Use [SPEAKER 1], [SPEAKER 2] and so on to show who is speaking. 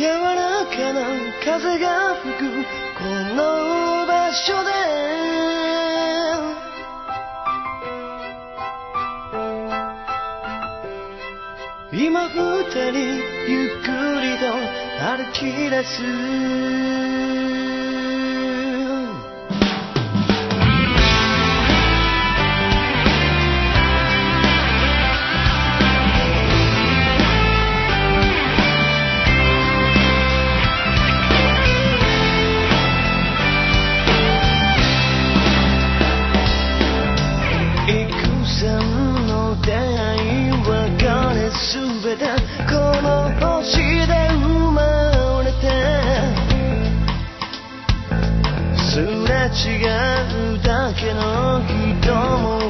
[SPEAKER 1] 柔らかな風が吹くこの場所で今二人ゆっくりと歩き出すすべてこの星で生まれてすれ違うだけの人も